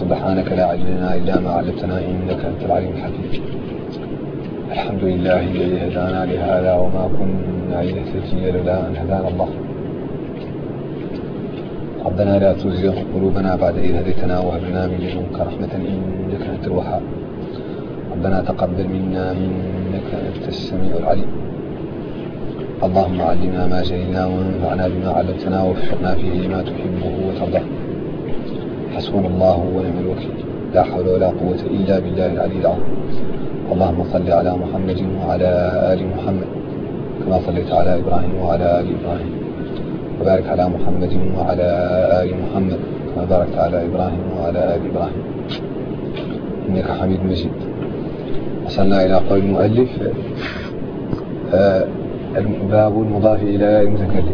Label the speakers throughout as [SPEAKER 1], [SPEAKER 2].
[SPEAKER 1] سبحانك لا علم لنا إلا ما علمتنا إنك أنت العليم الحكيم. الحمد لله الذي هدانا لهذا وما كنا لنهتدي لولا أن هدانا الله. ربنا لا تزغ قلوبنا بعد إذ هديتنا وهب لنا من لدنك رحمة إنك أنت الوهاب. ربنا تقبل منا إنك أنت السميع العليم. اللهم علمنا ما جهلنا وانفعنا بما علمتنا ووفقنا فيه لما تحبه وترضاه. حسبنا الله ونعم الوكيل، لا حول ولا قوة إلا بالله العلي العظيم. اللهم صل على محمد وعلى آل محمد كما صليت على إبراهيم وعلى آل إبراهيم، وبارك على محمد وعلى آل محمد كما باركت على إبراهيم وعلى آل إبراهيم إنك حميد مجيد. وصلنا إلى قول المؤلف باب المضاف إلى المتكلم.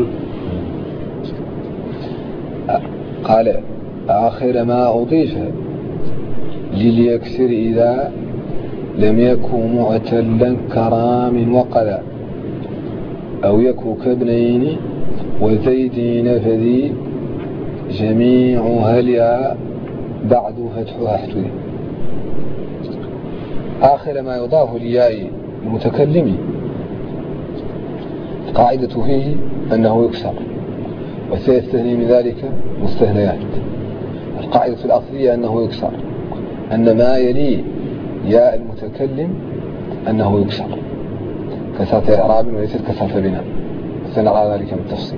[SPEAKER 1] قال آخر ما أضيف لليكسر إذا لم يكن معتلا كرام وقلا، أو يكو كابنين وزيدين فذي جميع هليا بعد فتحها احتوي. آخر ما يضاف لياء المتكلم القاعدة فيه أنه يكسر، وسيستثني من ذلك مستثنيات. القاعدة الأصلية أنه يكسر، أن ما يلي ياء المتكلم أنه يكسر كسرة إعراب وليست كسرة بناء، سنرى ذلك بالتفصيل.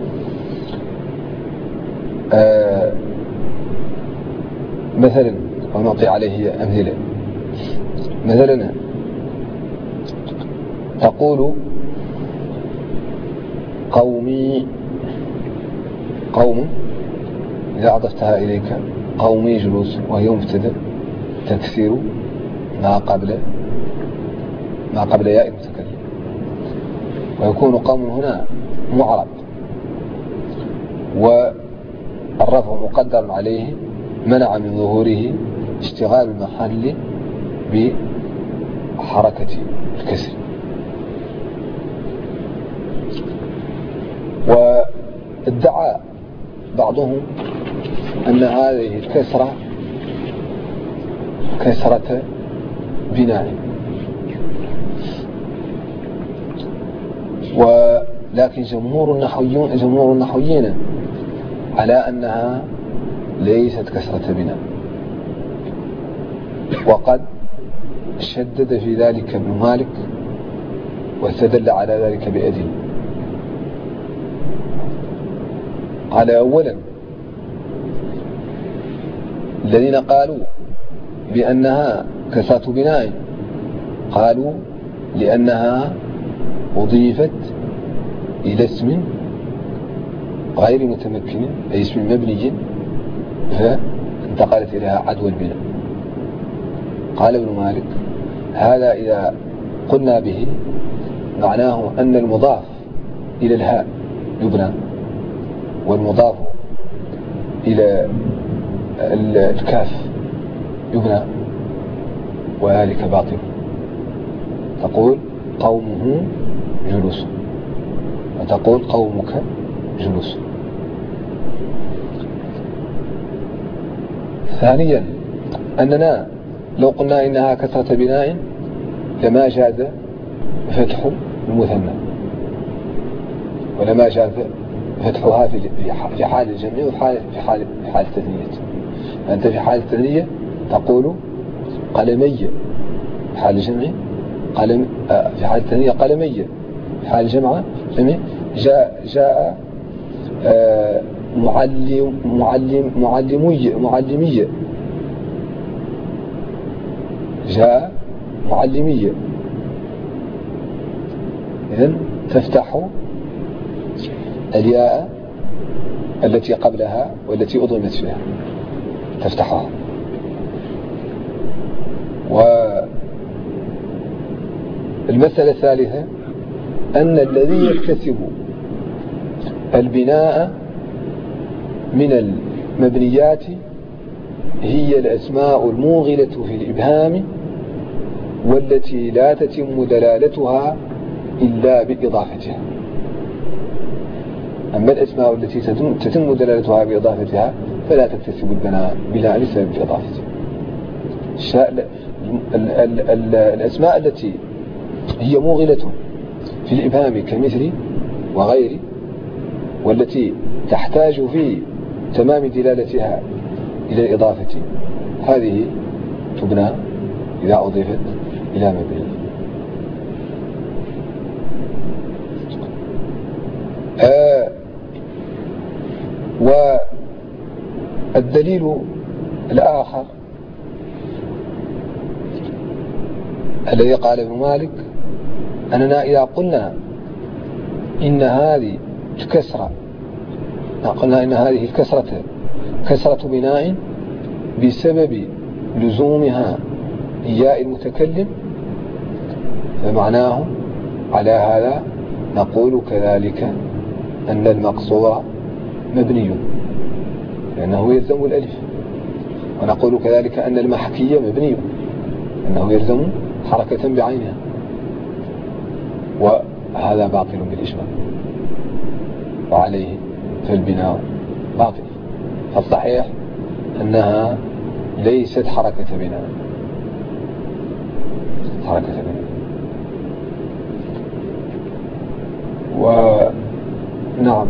[SPEAKER 1] مثلا ونعطي عليه أمثلة. مثلا تقول قومي، قوم إذا أضفتها إليك قومي جلوس وهي مبتدأ تكسر ما قبل ياء المتكلم، ويكون قوم هنا معرب والرفع مقدر عليه منع من ظهوره اشتغال المحل بحركة الكسر. وادعى بعضهم أن هذه الكسرة كسرة بناء، ولكن جمهور النحويين على أنها ليست كسرة بناء، وقد شدد في ذلك ابن مالك واستدل على ذلك بأدلة. قال أولا الذين قالوا بأنها كسرة بناء قالوا لأنها أضيفت إلى اسم غير متمكن، أي اسم مبني، فانتقلت إليها عدوى البناء. قال ابن مالك هذا إذا قلنا به معناه أن المضاف إلى الهاء يبنى، والمضاف إلى الكاف يبنى، وذلك باطل. تقول قومه جلوس وتقول قومك جلوس. ثانيا أننا لو قلنا إنها كسرة بناء لما جاز فتح المثنى، ولما جاز فتحها في حال الجمع وفي حال التثنية. فأنت في حال التثنية تقول قلمي، في حال الجمع قلم، في حال التثنية قلمي، في حال الجمع جاء معلمية جاء معلمية. إذن تفتح الياء التي قبلها والتي أضمت فيها تفتحها. والمسألة الثالثة أن الذي يكتسب البناء من المبنيات هي الأسماء الموغلة في الإبهام، والتي لا تتم دلالتها إلا بإضافتها. أما الأسماء التي تتم دلالتها بإضافتها فلا تكتسب البناء بلا لسبب إضافته. الأسماء التي هي موغلة في الإبهام كمثل وغير، والتي تحتاج في تمام دلالتها إلى الإضافة، هذه تبنى إذا أضيفت إلى مبني. والدليل الآخر الذي قال ابن مالك أننا إذا قلنا إن هذه الكسرة، قلنا إن هذه الكسرة كسرة بناء بسبب لزومها ياء المتكلم، فمعناه على هذا نقول كذلك أن المقصور مبني لأنه يلزم الألف، ونقول كذلك أن المحكي مبني أنه يلزم حركة بعينها، وهذا باطل بالإجماع، وعليه فالبناء باطل. فالصحيح أنها ليست حركة بناء، حركة بناء. ونعم،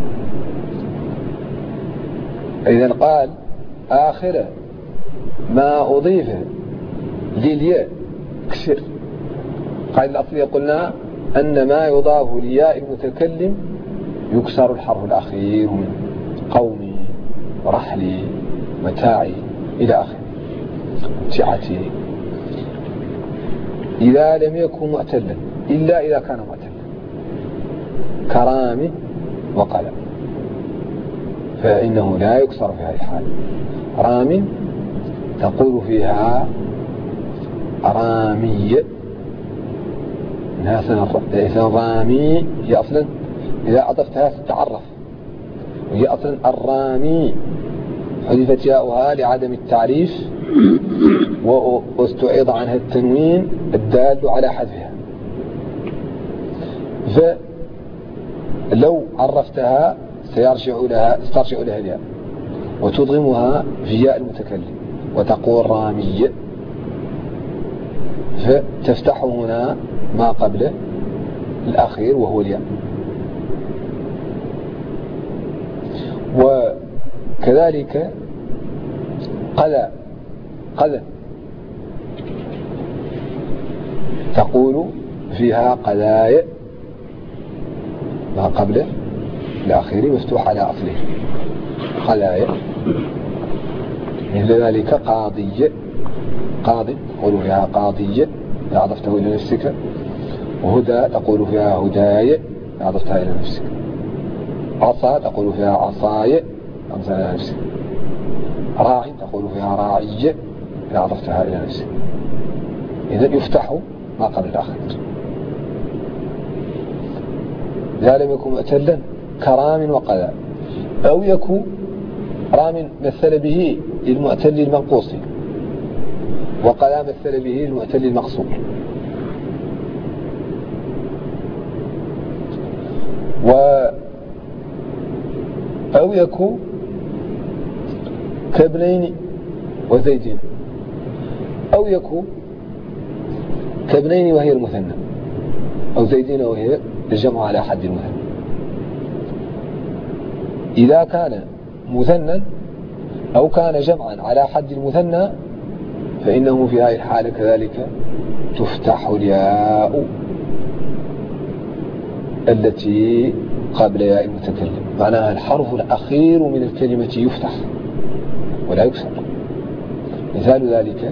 [SPEAKER 1] إذن قال آخر ما أضيف للياء كسر. قال الأصلية قلنا أن ما يضاف لياء المتكلم يكسر الحرف الأخير من قومي، رحلي، متاعي إلى آخره، متعتي، إذا لم يكن معتلا إلا إذا كان معتلا كرام وقلم، فإنه لا يكسر في هذه الحال. رام تقول فيها رامي، إنها رامي هي أصلا إذا أضفتها تتعرف، وهي أصلا الرامي حذفت ياؤها لعدم التعريف واستعيض عنها التنوين الدال على حذفها، فلو عرفتها سترجع لها الياء وتضغمها في ياء المتكلم وتقول رامي، فتفتح هنا ما قبل الأخير وهو الياء. وكذلك قذى تقول فيها قذايا، ما قبل الأخير مفتوح على أصله قذايا. مثل ذلك قاضي تقول فيها قاضي إذا أضفته إلى نفسك، وهدى تقول فيها هدايا إذا أضفتها إلى نفسك، عصا تقول فيها عصايا أضفتها إلى نفسك، راعي تقول فيها راعي إذا أضفتها إلى نفسك. إذن يفتح ما قبل الأخير. إذا لم يكن معتلا كرام وقذا، أو يكون رام مثل به للمعتل المنقوص، وقذا مثل به للمعتل المقصور. أو يكون كابنين وزيدين، أو يكون كابنين وهي المثنى، أو زيدين وهي الجمع على حد المثنى. إذا كان مثنى أو كان جمعا على حد المثنى فإنه في هذه الحالة كذلك تفتح الياء التي قبل ياء المتكلم، معناها الحرف الأخير من الكلمة يفتح ولا يكسر. مثال ذلك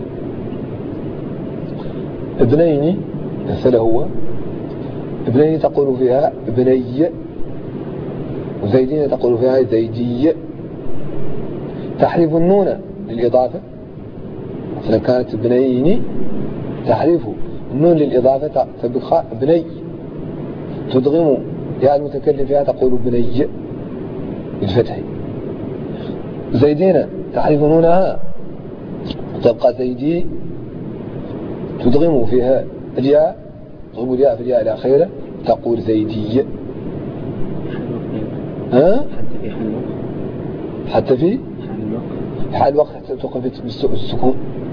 [SPEAKER 1] ابنين، مثل هو ابنين تقول فيها ابني، وزيدين تقول فيها زيدي. تحذف النون للإضافة، مثلا كانت ابنين تحذف النون للإضافة تبقى ابني، تدغم يا المتكلم فيها تقول ابني بالفتح. زيدين تحذف نونها تبقى زيدي، تدغم فيها الياء، تضرب الياء في الياء الأخيرة تقول زيدي. حتى في حال الوقت توقف بالسكون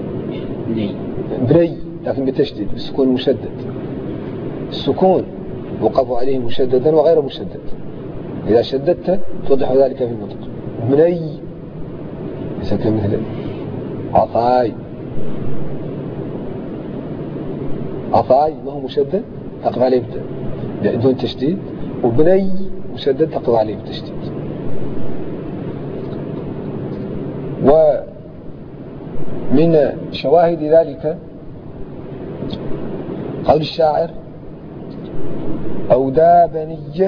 [SPEAKER 1] بني، لكن بالتشديد بالسكون المشدد. السكون يوقف عليه مشددا وغير مشدد، إذا شددت توضح ذلك في النطق. بني ليس كمثل عطاي، عطاي ما هو مشدد تقف عليه بدون تشديد، وبني مشدد تقف عليه بالتشديد. ومن شواهد ذلك قول الشاعر: أودى بني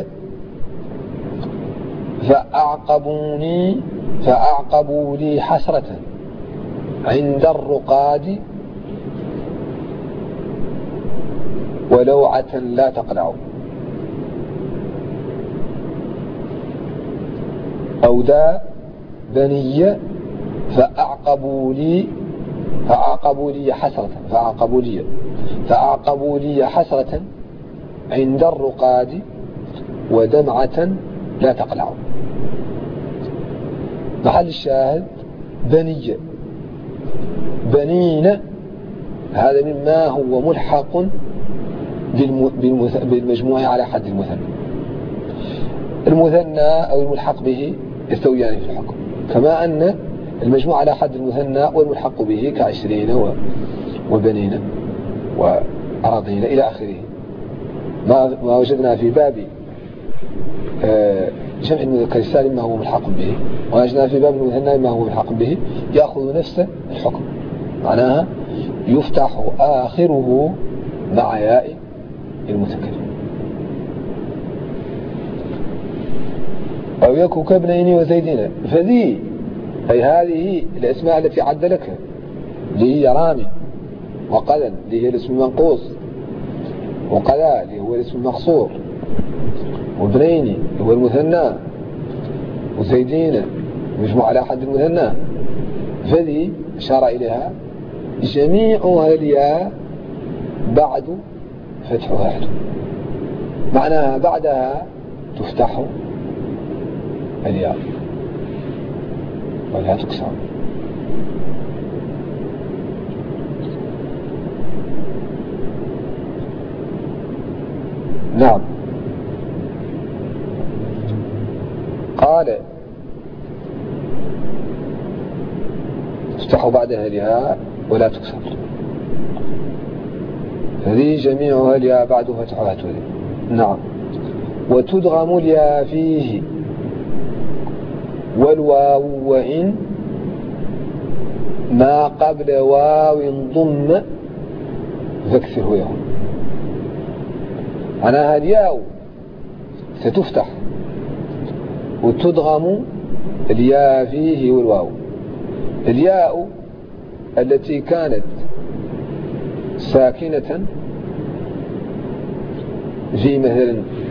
[SPEAKER 1] فأعقبوا لي حسرة عند الرقاد ولوعة لا تقلع. أودى بني فأعقبوا لي حسرة عند الرقاد ودمعة لا تقلع. محل الشاهد بني، بنين، هذا مما هو ملحق بالمجموع على حد المثنى. المثنى أو الملحق به يستويان في الحكم، كما أن المجموع على حد المثنى والملحق به كعشرين وبنين وأراضين إلى آخره. ما وجدنا في باب جمع المذكر السالم ما هو ملحق به، ووجدنا في باب المثنى ما هو ملحق به، يأخذ نفس الحكم، معناها يفتح آخره مع ياء المتكلم. أو يكو كابنين وزيدين، فذي أي هذه الأسماء التي عد لك، اللي هي رامي وقلن اللي هي الاسم المنقوص، وقلا اللي هو الاسم المقصور، وبنين اللي هو المثنى، وزيدين مجموع على حد المثنى. فذي أشار إليها جميعها الياء بعد فتح واحد، معناها بعدها تفتح الياء ولا تكسر. نعم. قال تفتح بعدها الياء ولا تكسر، هذه جميعها الياء بعد فتحها تولي. نعم. وتدغم الياء فيه والواو وإن ما قبل واو ضم فاكسره يهون. معناها الياء ستفتح وتدغم الياء فيه والواو. الياء التي كانت ساكنة في مثلا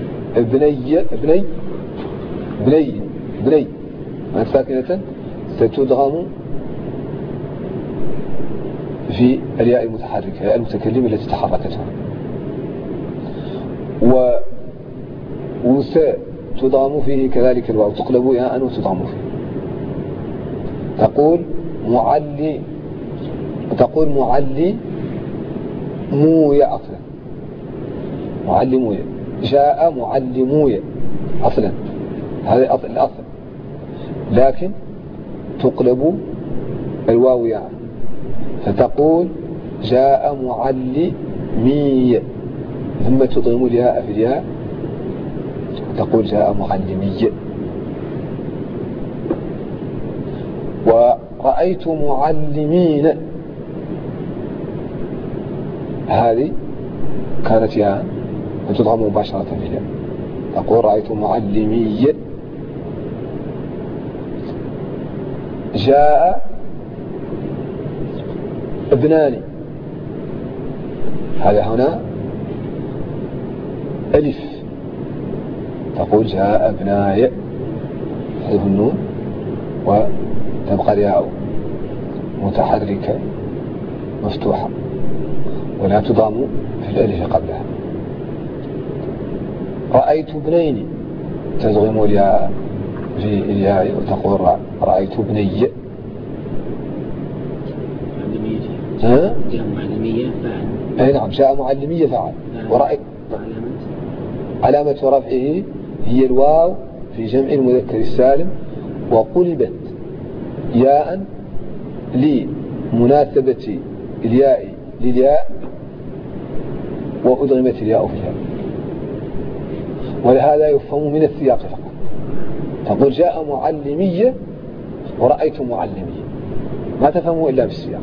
[SPEAKER 1] بني ساكنة ستدغم في الياء المتحركة المتكلمة التي تحركتها، وستدغم فيه كذلك الواو، تقلب ياء وتدغم فيه. تقول معلي مويا أصلا، معلمويا، جاء معلمويا أصلا، هذا الأصل، لكن تقلب الواو ياء، فتقول جاء معلمي، ثم تضغم الياء في الياء تقول جاء معلمي. ورأيت معلمين، هذه كانت ياء وتضغم مباشرة في الياء، تقول رأيت معلمي. جاء ابنان، هذا هنا ألف، تقول جاء ابناي، تحذف النون وتبقى الياء متحركة مفتوحة ولا تضام في الألف قبلها. رأيت ابنين، تضغم الياء في الياء وتقول رأيت ابني.
[SPEAKER 2] جاء معلمية فعل.
[SPEAKER 1] أي نعم، جاء معلمية فعل. ورأيت علامة رفعه هي الواو في جمع المذكر السالم، وقلبت ياء لمناسبة الياء للياء، وأدغمت الياء في الياء. ولهذا يفهم من السياق فقط. تقول جاء معلمية ورأيت معلمية، ما تفهمه إلا بالسياق.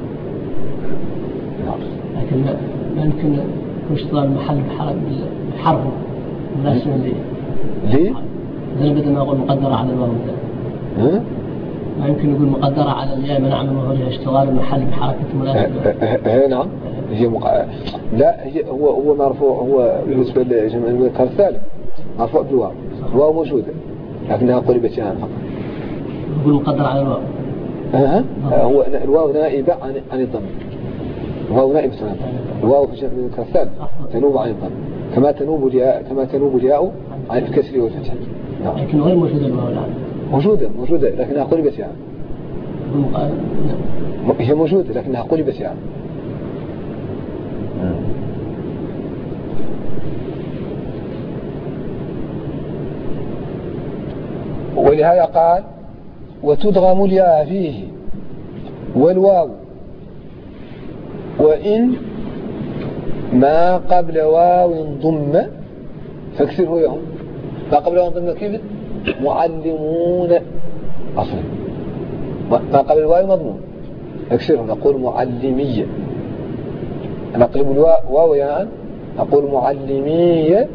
[SPEAKER 2] لكن ما يمكن يشتغل المحل بحرفه مناسبا
[SPEAKER 1] ليه؟
[SPEAKER 2] زي بدل ما أقول مقدرة على الواو. ما يمكن يقول مقدرة على الياء منع من ظهورها اشتغال المحل بحركة مناسبة.
[SPEAKER 1] نعم، هي لا، هو مرفوع. هو بالنسبة لجمع المذكر السالم مرفوع بالواو. الواو موجودة لكنها قلبت ياء فقط.
[SPEAKER 2] يقول مقدرة على الواو.
[SPEAKER 1] هو الواو نائبة عن الضم. الواو نائبة عن الضم. الواو في جمع المذكر السالم تنوب عن الضم، كما تنوب الياء عن الكسر والفتح.
[SPEAKER 2] نعم. لكن غير موجودة الواو الآن.
[SPEAKER 1] موجودة لكنها قلبت يعني. هي موجودة لكنها قلبت يعني. ولهذا قال وتدغم الياء فيه والواو، وإن ما قبل واو ضم فاكسره يهم. ما قبل واو ضم كيف؟ معلمون أصلا. ما قبل الواو مضمون اكسره، نقول معلمية. نقلب الواو ياء نقول معلمية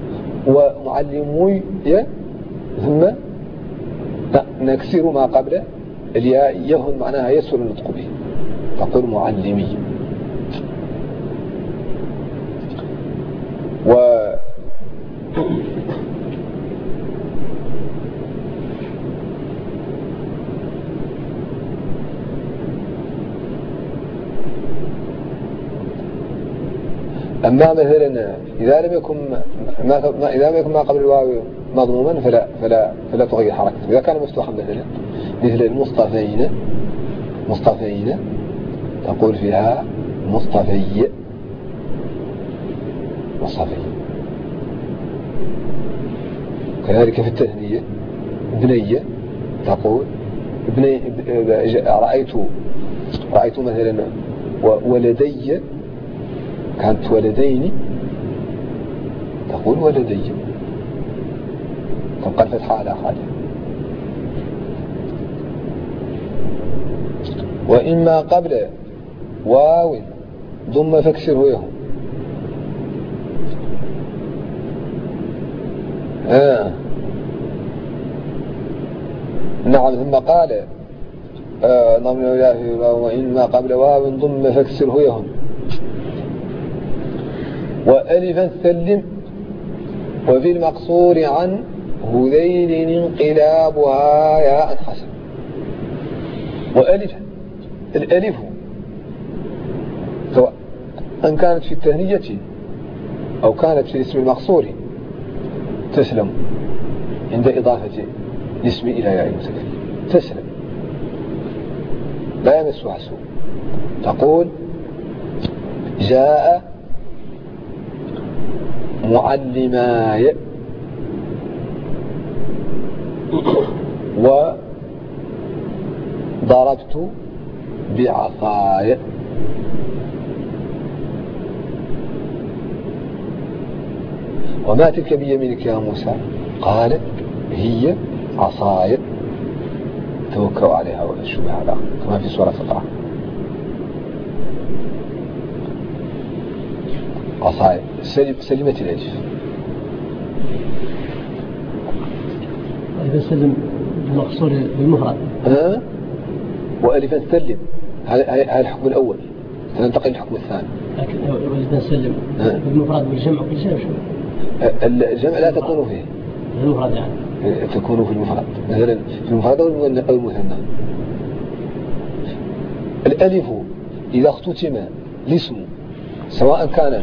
[SPEAKER 1] ومعلمية، ثم نكسر ما قبل الياء يهن معناها يسهل النطق به، نقول معلمية. أما مثلا إذا لم يكن ما قبل الواو مضموما فلا تغير حركته. إذا كان مفتوحا مثل المصطفين تقول فيها مصطفي. كذلك في التثنية ابنية تقول ابني. رأيت مثلا ولدي كانت ولدين تقول ولدي، تبقى الفتحة على حالها. وإما قبل واو ضم فاكسره يهم. نعم. ثم قال نظم وإما قبل واو ضم فاكسره يهم. وألفا سلم وفي المقصور عن هذيل انقلابها ياء حسن. وألف الألف سواء أن كانت في التهنية أو كانت في الاسم المقصور تسلم عند إضافة الاسم إلى ياء المتكلم، تسلم لا يمسها سوء. تقول جاء معلماي وضربت بعصاي. وما تلك بيمينك يا موسى؟ قال هي عصاي توكأ عليها ولا شبه عليها، كما في سورة القرآن. عصاي سلمت الألف.
[SPEAKER 2] وإذا سلم المقصور بالمفرد
[SPEAKER 1] وألفا سلم، هذا الحكم الأول. سننتقل للحكم الثاني.
[SPEAKER 2] لكن وإذا سلم بالمفرد والجمع كل شيء شو؟
[SPEAKER 1] الجمع لا تكون فيه.
[SPEAKER 2] المفرد يعني
[SPEAKER 1] تكون في المفرد، مثلا في المفرد أو المثنى. الألف إذا اختتم الاسم سواء كان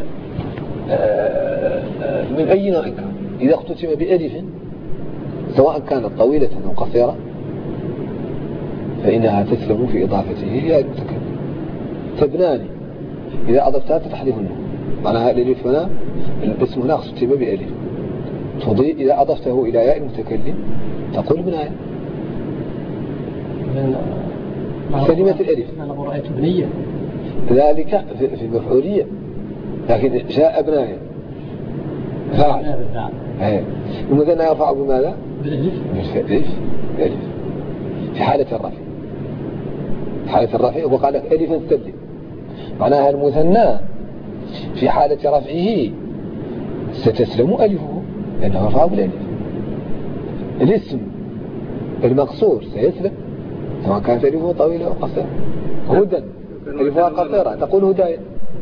[SPEAKER 1] من أي نوع كان، إذا اختتم بألف سواء كانت طويلة أو قصيرة فإنها تسلم في إضافته إلى المتكلم. تبناني إذا أضفتها تتحذف النون، معناها الألف هنا الاسم هنا ختم بألف. تضيء إذا أضفته إلى ياء المتكلم تقول بناية كلمة الألف.
[SPEAKER 2] أنا رأيت بنية
[SPEAKER 1] ذلك في المفعولية، لكن جاء بناية فاعل. المثنى يرفع بماذا؟
[SPEAKER 2] بالألف.
[SPEAKER 1] بالألف في حالة الرفع. في حالة الرفع وقال لك ألفا سلم، معناها المثنى في حالة رفعه ستسلم ألفه لأنه رفع بالألف. الاسم المقصور سيسلم سواء كانت ألفه طويلة أو قصيرة. هدى ألفها قصيرة تقول هداية،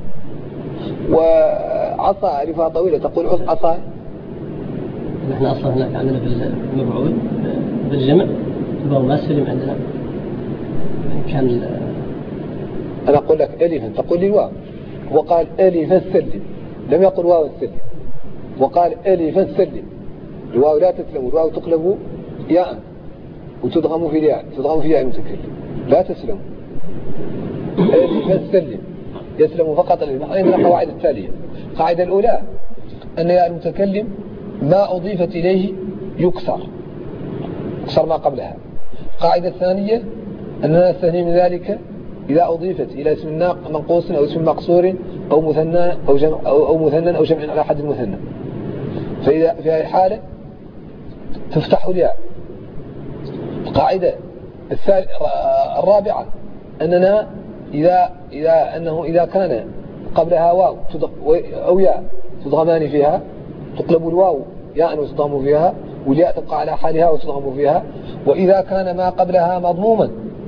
[SPEAKER 1] وعصا ألفها طويلة تقول عصاي.
[SPEAKER 2] نحن أصلا هناك عندنا بالمبعوث بالجمع الواو ما سلم عندنا كان
[SPEAKER 1] أنا أقول لك ألفا تقول لي الواو، وقال ألفا سلم لم يقل واو السلم، وقال ألفا سلم. الواو لا تسلم، الواو تقلب ياء وتضغم في الياء، تضغم في ياء المتكلم لا تسلم. ألفا سلم يسلم فقط الألف. عندنا القواعد التالية. القاعدة الأولى أن ياء المتكلم ما أضيفت إليه يكسر ما قبلها. القاعدة الثانية أننا نستثني من ذلك إذا أضيفت إلى اسم منقوص أو اسم مقصور أو مثنى أو جمع أو مثنى أو جمع على حد المثنى، فإذا في هذه الحالة تفتح الياء. القاعدة الرابعة أننا إذا كان قبلها واو أو ياء تضغمان فيها تقلب الواو ياء وتضغم فيها، والياء تبقى على حالها وتضغم فيها. وإذا كان ما قبلها مضموما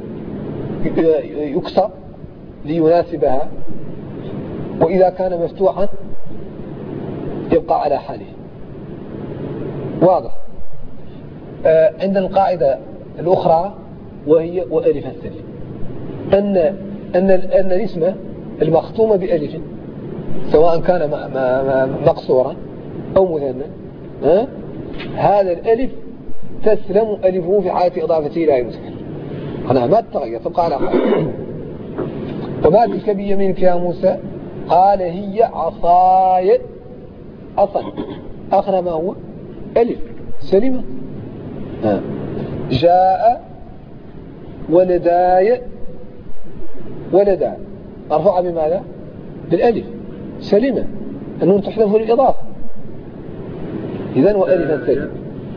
[SPEAKER 1] يكسر ليناسبها، وإذا كان مفتوحا يبقى على حاله. واضح. عندنا القاعدة الأخرى وهي وألف السلم، أن الاسم المختوم بألف سواء كان مقصورا أو مثنى هذا الألف تسلم ألفه في حالة إضافته إلى المتكلم، أنا ما تتغير تبقى على حاله. وما تلك بيمينك يا موسى؟ قال هي عصاي. عصا آخر ما هو ألف سلمة. جاء ولداي مرفوعة بماذا؟ بالألف سلمة، النون تحذف للإضافة. إذن وألفا سلم.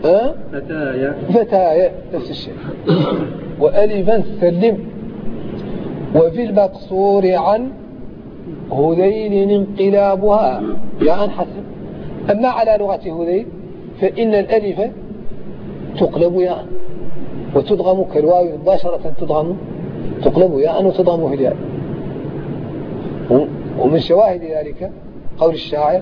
[SPEAKER 1] فتايا نفس الشيء. وألفا سلم. وفي المقصور عن هذيل انقلابها يا حسن. أما على لغة هذيل فإن الألف تقلب ياء وتضغم كالواو مباشرة، تقلب ياء وتضغم في الياء. ومن شواهد ذلك قول الشاعر: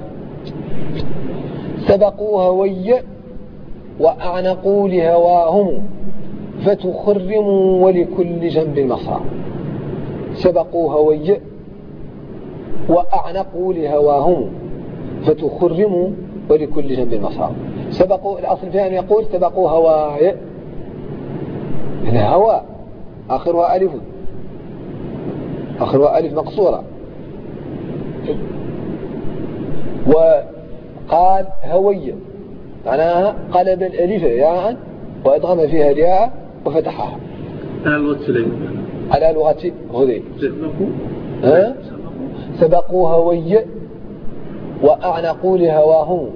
[SPEAKER 1] سبقوا هوي وأعنقوا لهواهم فتخرموا ولكل جنب مصرع. سبقوا هوي وأعنقوا لهواهم فتخرموا ولكل جنب مصرع. سبقوا الأصل فيها أن يقول سبقوا هواي، الهواء آخرها ألف مقصورة. وقال هوي معناها قلب الألف ياء وأدغم فيها الياء وفتحها. على لغة هذيل سبقوا هوي وأعنقوا لهواهم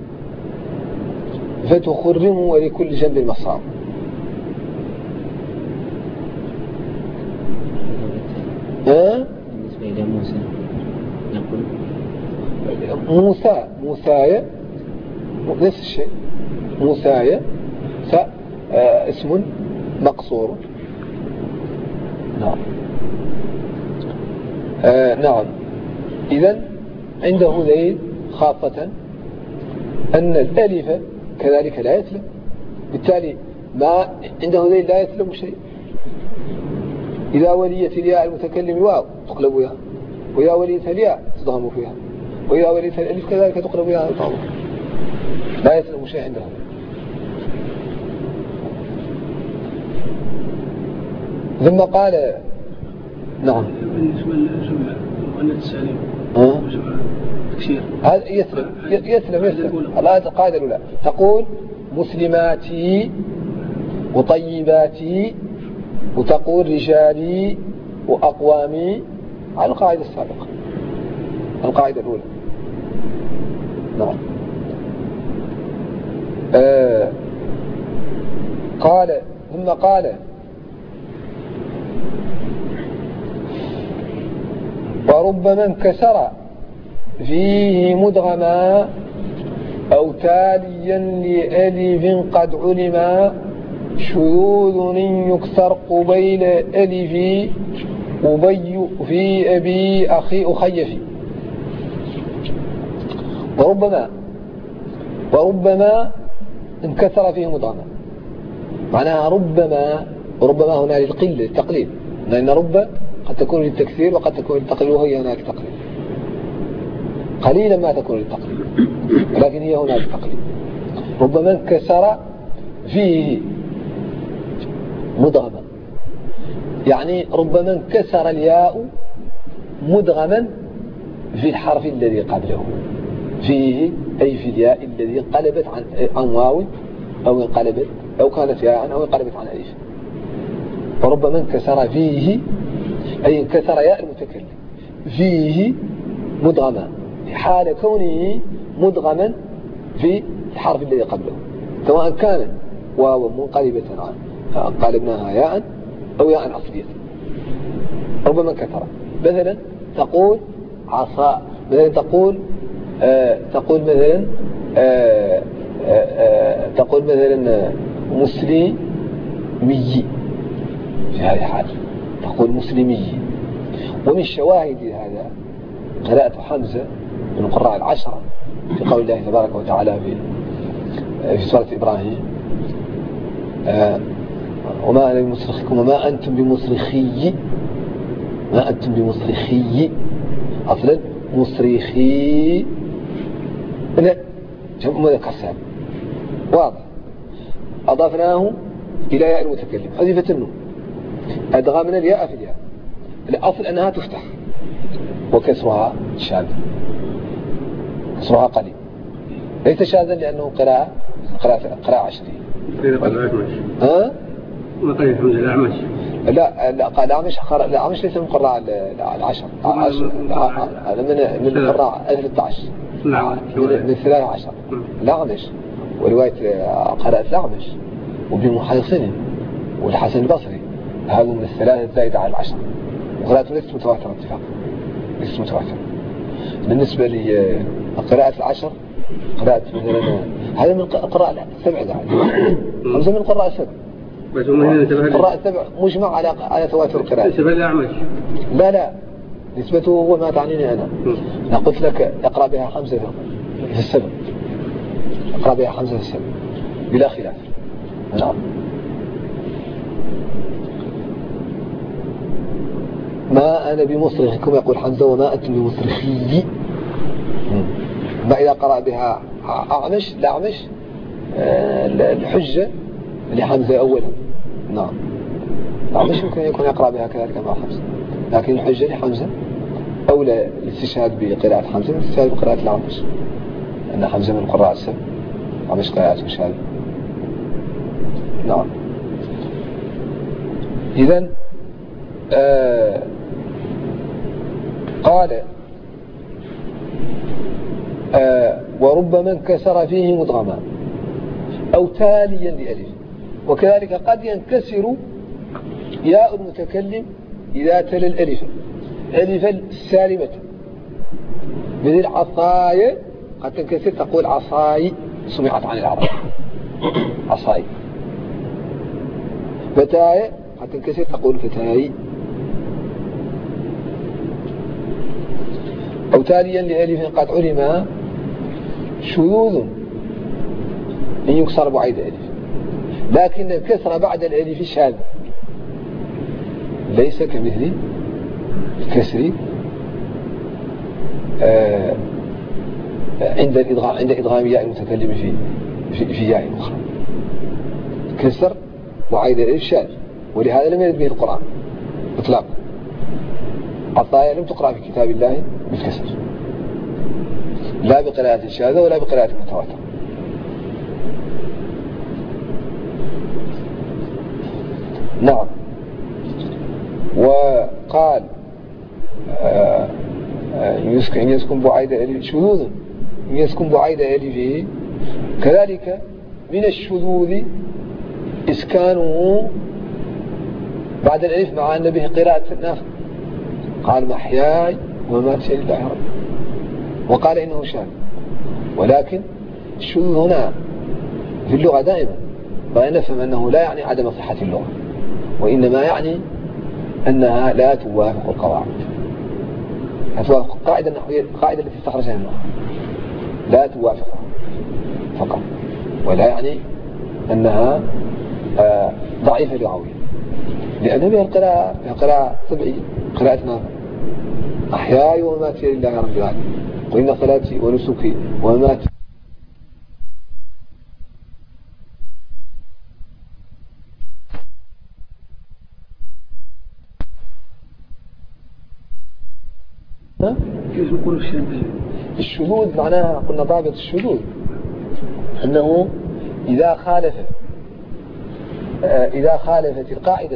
[SPEAKER 1] فتخرموا ولكل جنب مصرع.
[SPEAKER 3] بالنسبة إلى موسى نقول
[SPEAKER 1] موسايا نفس الشيء. موسايا اسم مقصور. نعم. نعم. إذن عند هذيل خاصة أن الألف كذلك لا يسلم، بالتالي ما عند هذيل لا يسلم شيء. إذا وليت الياء المتكلم واو تقلب ياء، وإذا وليت الياء تضغم فيها، وإذا وليت الألف كذلك تقلب ياء وتضغم، لا يسلم شيء عندهم. ثم قال: نعم
[SPEAKER 3] بالنسبة للجمع المؤنث السالم وجمع تكسير
[SPEAKER 1] هذا يسلم القاعدة الأولى تقول مسلماتي وطيباتي وتقول رجالي وأقوامي على القاعدة السابقة القاعدة الأولى. نعم. قال ثم قال وربما انكسر فيه مدغما أو تاليا لألف قد علما شذوذ يكسر قبيل ألف أبي في أبي أخي أخيفي. وربما انكسر فيه مدغما معناها ربما هنا للقلة التقليل لأن رب قد تكون للتكسير وقد تكون للتقليل وهي هناك تقليل قليلا ما تكون للتقليل ولكن هي هناك تقليل. ربما انكسر فيه مدغما يعني ربما انكسر الياء مدغما في الحرف الذي قبله فيه أي في الياء الذي قلبت عن واو أو انقلبت أو كانت ياء أو انقلبت عن ألف. وربما انكسر فيه أي انكسر ياء المتكلم فيه مدغما حال كونه مدغما في الحرف الذي قبله سواء كان واو منقلبة عنه قلبناها ياء أو ياء أصلية. ربما انكسر مثلا تقول عصا مثلا تقول مثلا مسلمي في هذه الحالة تقول مسلمي. ومن شواهد هذا قراءة حمزة من القراء العشرة في قول الله تبارك وتعالى في سورة إبراهيم وما أنا بمصرخكم وما أنتم بمصرخي ما أنتم بمصرخي أصلا مصرخي لا جمع مذكر سالم واضح أضفناه إلى ياء المتكلم حذفت النون أدغمنا الياء في الياء الأصل أنها تفتح وكسرها شاذ كسرها قليل ليس شاذا لأنه قراءة عشرية. ها؟
[SPEAKER 3] ما قال الحمد لله الأعمش
[SPEAKER 1] لا الأعمش ليس من قراء العشر هذا من قراء 13 من 13 الأعمش ورواية قراءة الأعمش وابن محيصن والحسن البصري هذا من الثلاثة الزائدة على العشر وقراءته ليست متواترة اتفاقا ليست متواترة. بالنسبة لقراءة العشر قراءة مثلا هذا من قراءة السبع خمسة من قراءة السبع قراءة السبع مجمع على تواتر القراءة.
[SPEAKER 3] نسبة الأعمش
[SPEAKER 1] لا نسبته هو ما تعنيني أنا قلت لك اقرأ بها خمسة في السبع اقرأ بها خمسة في السبع بلا خلاف. نعم. ما أنا بمصرخكم يقول حمزة وما أنتم بمصرخي. ما إذا قرأ بها أعمش الحجة لحمزة أولا. نعم أعمش يمكن يكون يقرأ بها كذلك مع حمزة لكن الحجة لحمزة أولى الاستشهاد بقراءة حمزة من الاستشهاد بقراءة الأعمش أن حمزة من قراءة السبع أعمش قراءة مشاهد. نعم. إذن قال وربما انكسر فيه مدغما أو تاليا لألف وكذلك قد ينكسر ياء المتكلم إذا تلا الألف السالمة مثل عصاي قد تنكسر تقول عصاي سمعت عن العرب عصاي. فتاي قد تنكسر تقول فتاي. أو تاليا لألف قد علم شذوذ إن يكسر بعيد ألف لكن الكسر بعد الألف شاذ ليس كمثل الكسر عند إدغام ياء المتكلم في ياء أخرى. كسر بعيد الألف شاذ ولهذا لم يرد به القرآن إطلاقا. عطايا لم تقرأ في كتاب الله بالكسر، لا بقراءة شاذة ولا بقراءة متواتر. نعم. وقال إن يسكن بعيد ألف شذوذ، إن يسكن بعيد ألفه كذلك من الشذوذ إسكانه بعد الألف مع أن به قراءة النافع. قال محياي ومماتي لله رب، وقال إنه شاذ. ولكن الشذوذ هنا في اللغة دائما، فنفهم أنه لا يعني عدم صحة اللغة، وإنما يعني أنها لا توافق القواعد، لا توافق القاعدة النحوية، القاعدة التي استخرجها النحو لا توافقها فقط، ولا يعني أنها ضعيفة لغوية، لأن بها القراءة طبيعية، قراءة نافع. أحياي ومماتي لله رب العالمين، قل إن صلاتي ونسكي ومماتي
[SPEAKER 3] كيف نقول
[SPEAKER 1] الشذوذ معناها قلنا ضابط الشذوذ أنه إذا خالفت القاعدة،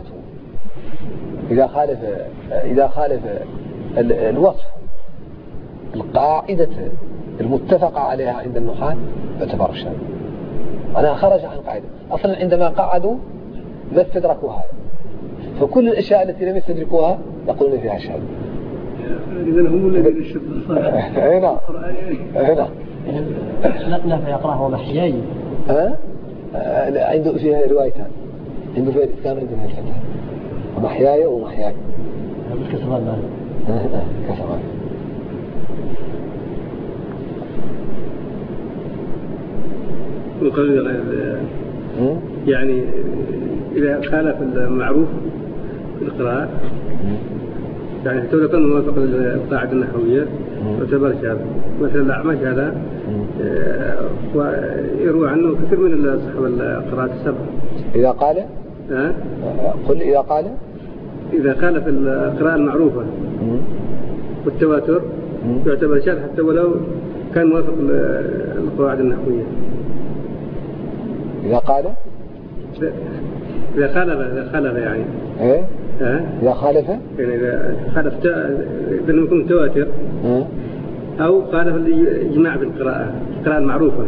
[SPEAKER 1] إذا خالف الوصف القاعدة المتفق عليها عند النحاة فاعتبر الشاذ. أنا خرج عن القاعدة أصلا، عندما قعدوا ما استدركوها، فكل الأشياء التي لم يستدركوها يقولون فيها شاذ.
[SPEAKER 3] إذن هم الذين يشبه الصالح.
[SPEAKER 1] هنا
[SPEAKER 2] نافع يقرأه محياي.
[SPEAKER 1] عنده فيها روايتان، عنده فيها الإسلام، عنده فيها الفتح، ومحياي ومحياي
[SPEAKER 2] بالكسر المال.
[SPEAKER 1] كسر المال.
[SPEAKER 3] وقال يعني إذا خالف المعروف في القراءة يعني حتى لو كان موافق للقاعدة النحوية يعتبر شاذ. مثل الأعمش هذا ويروى عنه كثير من أصحاب القراءات السبع.
[SPEAKER 1] إذا قال قل إذا
[SPEAKER 3] قال في القراءة المعروفة والتواتر يعتبر شاذ حتى ولو كان موافق للقواعد النحوية.
[SPEAKER 1] إذا
[SPEAKER 3] خالف يعني
[SPEAKER 1] إذا خالف
[SPEAKER 3] يعني إذا خالف إذا يكون تواتر أو خالف الإجماع في القراءة المعروفة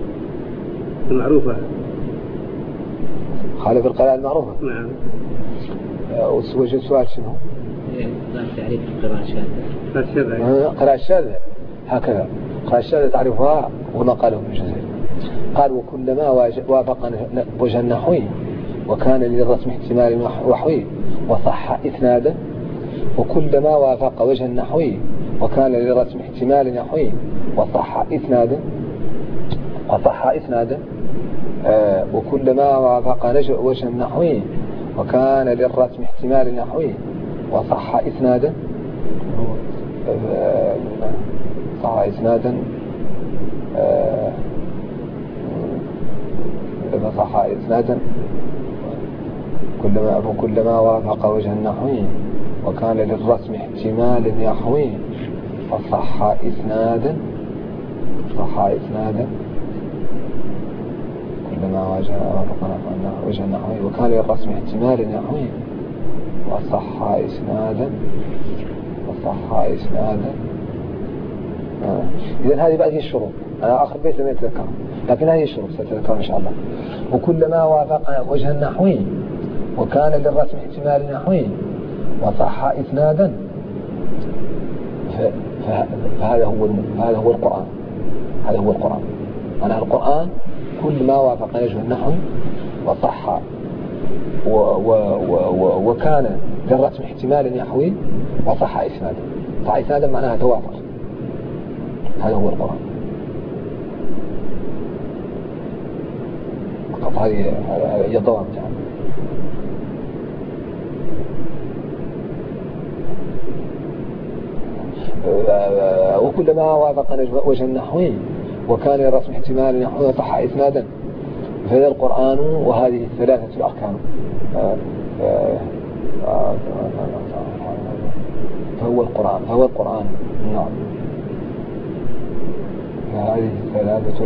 [SPEAKER 1] خالف القراءة المعروفة.
[SPEAKER 3] نعم.
[SPEAKER 1] وجه السؤال شنو؟
[SPEAKER 2] تعريف القراءة الشاذة.
[SPEAKER 1] قراءة الشاذة هكذا، قراءة الشاذة تعرفها وما قاله ابن الجزري، قال وكلما وافق وجه النحوي وكان للرسم احتمال وحوي وصح إسنادا، وكلما وافق وجه النحوي وكان للرسم احتمال نحوي وصح إسنادا وكلما وافق وجه النحوي وكان للرسم احتمال نحوي وصح إسنادا كلما وافق وجه النحوي وكان للرسم احتمال يحوي وصح إسنادا كلما وافق وجه النحوي وكان للرسم احتمال يحوي وصح إسنادا إذن هذه بعد الشروط. أنا آخر بيت لم يتذكر، لكن هذه الشروط ستذكر إن شاء الله. وكلما وافق وجه النحوي وكان للرسم احتمال نحوي وصح إسنادا فهذا هو القرآن. هذا هو القرآن. أنا القرآن كل ما وافق وجه النحو وصح وكان للرسم احتمال نحوي وصح إسنادا. صح إسنادا معناها توافق. هذا هو القرآن. فقط هذه الضوابط يعني. وكلما وافق وجه النحوي وكان للرسم احتمال نحوي وصح إسنادا فهذا القرآن. وهذه الثلاثة أركان. فهو فهو القرآن. نعم. فهذه ثلاثة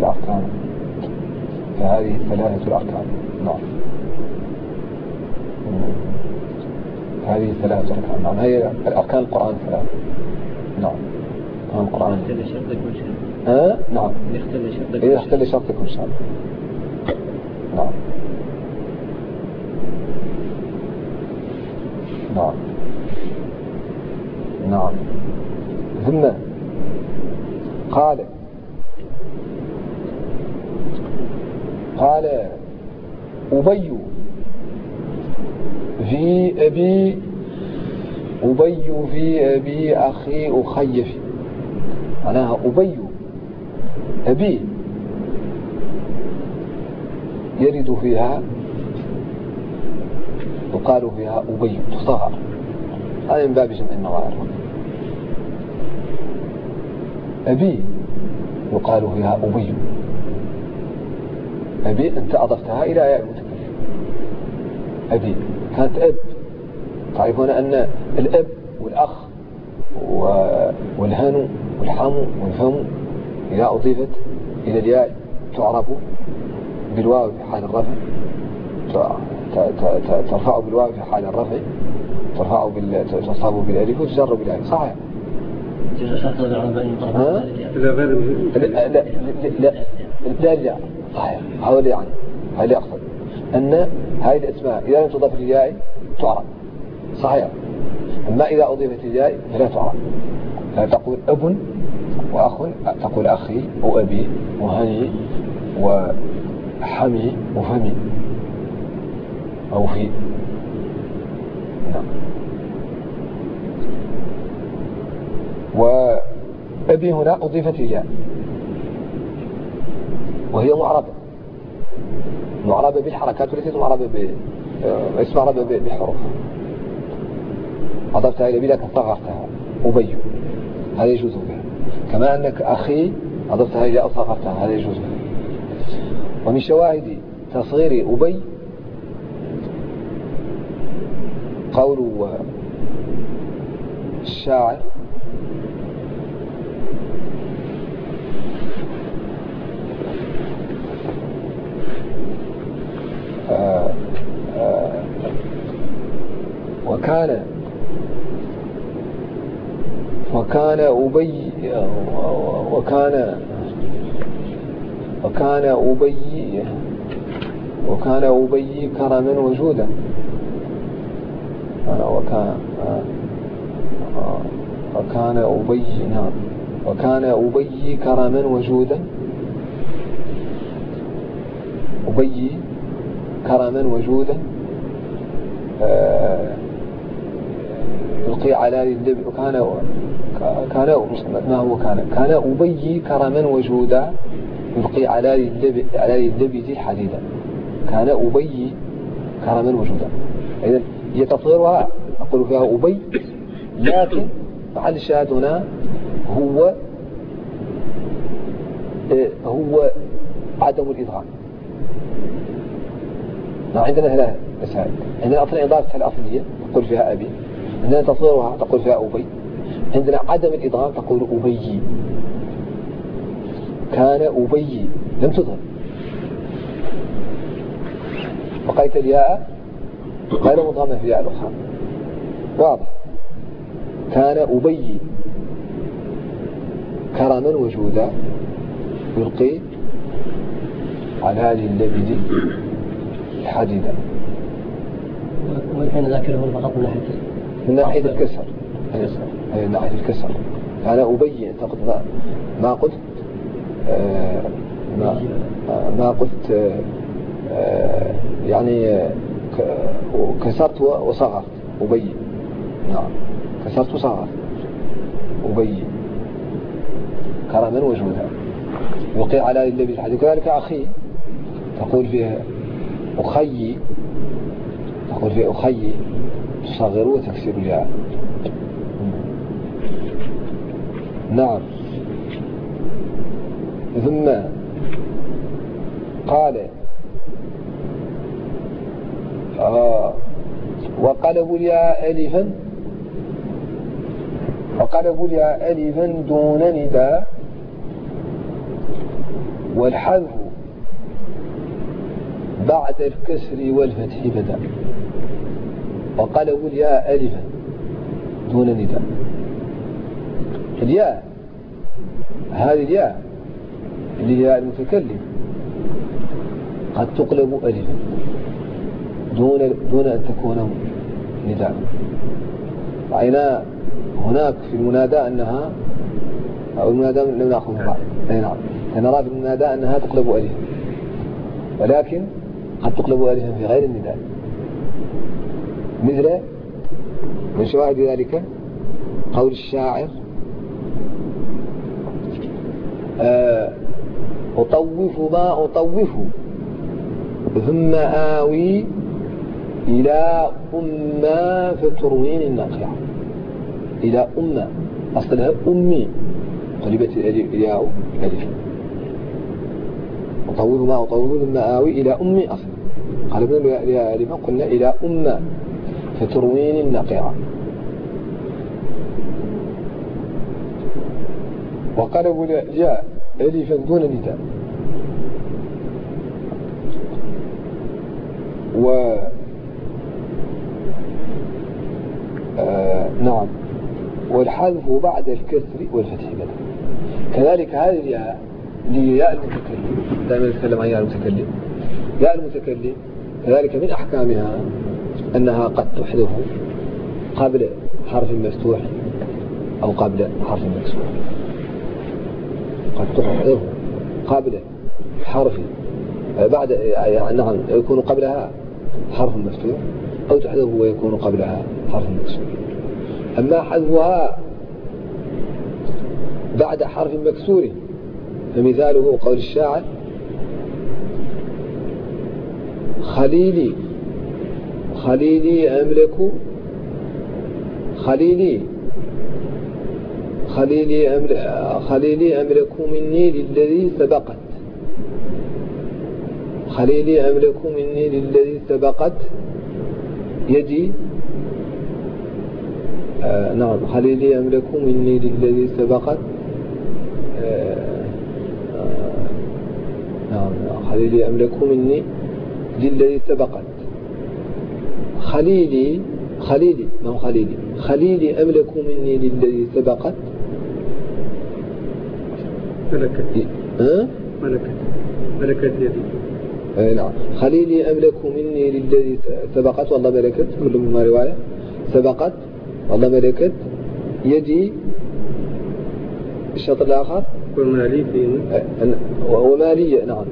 [SPEAKER 1] الأركان. نعم. هذه ثلاثة أركان. نعم. هي الأركان القرآن ثلاثة. نعم. القرآن. نعم. إذا اختل شرط يكون شرط. نعم. نعم. نعم. ثم قال أبي في أبي أخي أخيف. معناها أبي يرد فيها يقال فيها أبي تصغر. هذا من باب جمع النظائر. أبي يقال فيها أبي أنت أضفتها إلى ياء المتكلم. أبي كانت أب. تعرفون أن الأب والأخ والهن والحم والفم إذا أضيفت إلى الياء تعرب بالواو في حال الرفع، ترفع بالواو في حال الرفع، تصاب بالالف وتجر بالالف. صحيح؟ لا صحيح. هذا يعني هذا أقصد أن هذه الأسماء إذا لم تضاف للياء تعرب. صحيح. أما إذا أضيفت للياء فلا تعرب. لا تقول أب وأخ، تقول أخي وأبي وهني وحمي وفمي أو في. نعم. وأبي هنا أضيفت للياء وهي معربة بالحركات وليست معربة بالحروف. أضفتها إلى بلا صغرتها أبي، هذا يجوز بها. كما أنك أخي أضفتها إلى صغرتها، هذا يجوز بها. ومن شواهد تصغير أبي قول الشاعر وكان أبي كرما وجودا. وكان أبي كرما وجودا. أبي كرما وجودا يلقي على اللب. كان أبي كرما وجودا يلقي على اللب الحديدا. كان أبي كرما وجودا. إذن هي تصغيرها أقول فيها أبي، لكن محل الشاهد هنا هو عدم الإدغام. عندنا ثلاث مسائل. عندنا أصلا إضافتها الأصلية تقول فيها أبي، عندنا تصغيرها تقول فيها أبي، عندنا عدم الإدغام تقول أبي. كان أبي لم تظهر، بقيت الياء غير مضغمة في الياء الأخرى. واضح. كان أبي كرما وجودا يلقي على هذه اللبد الحديدة.
[SPEAKER 2] والحين ذاكره فقط من ناحية
[SPEAKER 1] الكسر. من ناحية الكسر. أنا أبي أنت قلت ما قلت ما قلت يعني كسرت وصغرت. أبي. نعم. كسرت وصغرت. أبي كرما وجودا يلقي على اللبد الحديد. كذلك أخي تقول فيه أخي، تصغر وتكسر الياء. نعم. ثم قال وقلب الياء ألفا وقلبوا الياء ألفا دون نداء والحذف بعد الكسر والفتح بدأ. وقلبوا الياء ألفا دون نداء. الياء هذه الياء اللي هي المتكلم قد تقلب ألفا دون أن تكون نداء. رأينا هناك في المنادى أنها أو المنادى لم نأخذ بعض. نعم نرى في المنادى أنها تقلب ألفا ولكن قد تقلب ألفا في غير النداء. مثل من شواهد ذلك قول الشاعر أطوف ما أطوف ثم آوي إلى أمة فتروين الناقعة. إلى أمة أصلها أمي قلبت الياء ألف. أطوف ما أطوف ثم آوي إلى أمي أصلا قلبنا الياء ألفا قلنا إلى أمة فتروين الناقعة. وقلبوا الياء ألفا دون نداء. نعم والحذف بعد الكسر والفتح بدأ. كذلك هذه الياء اللي ياء المتكلم دائما نتكلم عن ياء المتكلم. ياء المتكلم كذلك من أحكامها أنها قد تحذف قبل حرف مفتوح أو قبل حرف مكسور. قد تحذف قبل حرف بعد يعني نعم يكون قبلها حرف مفتوح أو تحذف ويكون قبلها حرف مكسور. أما حذفها بعد حرف مكسور فمثاله قول الشاعر خليلي خليلي أملك خليلي أملك مني للذي سبقت. خليلي أملك مني للذي سبقت يدي. نعم خليلي أملك مني للذي سبقت. نعم خليلي أملك مني للذي سبقت. خليلي ما هو خليلي أملك مني للذي سبقت.
[SPEAKER 3] ملكت يدي.
[SPEAKER 1] نعم خليلي أملك مني للذي سبقت والله ملكت كل مما رواية سبقت والله ملكت يدي. الشطر الآخر ومالية. نعم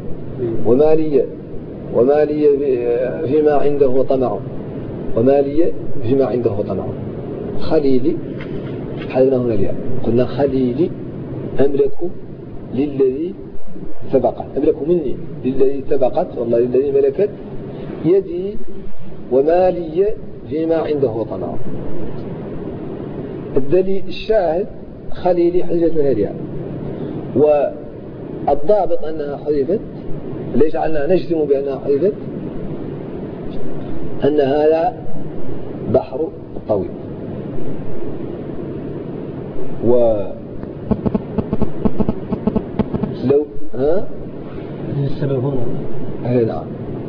[SPEAKER 1] ومالية فيما عنده طمع. ومالية فيما عنده طمع. خليلي حذفنا هنا الياء قلنا خليلي أملك للذي سبقت. أملك مني للذي سبقت والله للذي ملكت يدي. ومالي فيما عنده طمع. الدليل الشاهد خليلي حذفت من الياء. والضابط أنها حذفت ليس عنا نجزم بأنها حذفت أن هذا بحر طويل. لو
[SPEAKER 2] السبب هنا
[SPEAKER 1] نعم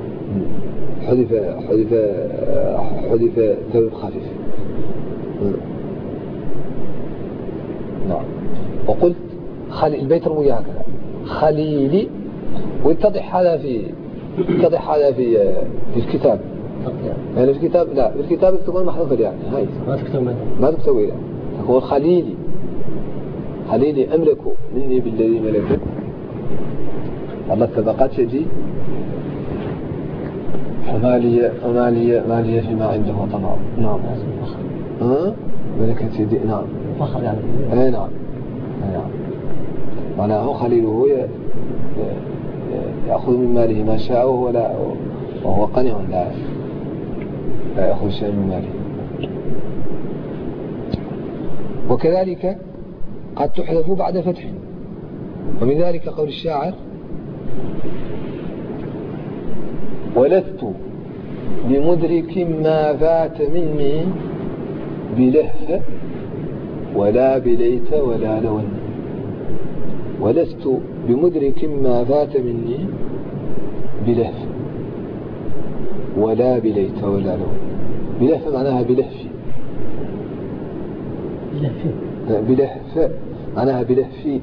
[SPEAKER 1] حذف سبب خفيف. نعم وقلت البيت الموجه هكذا خليلي ويتضح هذا في الكتاب. يعني في الكتاب لا في الكتاب تكون محذوفة يعني هاي ما تكتب إلى تقول خليلي أملك مني بالذي ملكت الله سبقت يدي. ومالية فيما عنده طمع. نعم ملكت يدي. نعم
[SPEAKER 2] فخر يعني
[SPEAKER 1] نعم معناه خليله يأخذ من ماله ما شاء وهو قنع لا يأخذ شيء من ماله. وكذلك قد تحذف بعد فتح. ومن ذلك قول الشاعر ولست بمدرك ما فات مني بلهف ولا بليت ولا لون، ولست بمدرك ما فات مني بلهف، ولا بليت ولا لون. بلهف معناها بلهفي، بلهف معناها بلهفي،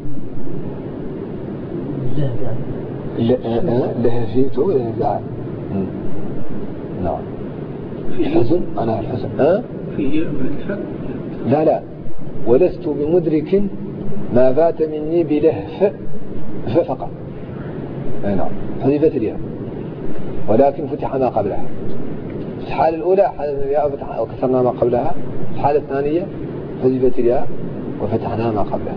[SPEAKER 1] لهفي تو لهفي. نعم. الحزن معناها الحزن. لا ولست بمدرك ما فات مني بلهف فقط. نعم. حذفت الياء ولكن فتح ما قبلها. في الحالة الأولى حذفنا الياء وكسرنا ما قبلها، في الحالة الثانية حذفت الياء وفتحنا ما قبلها.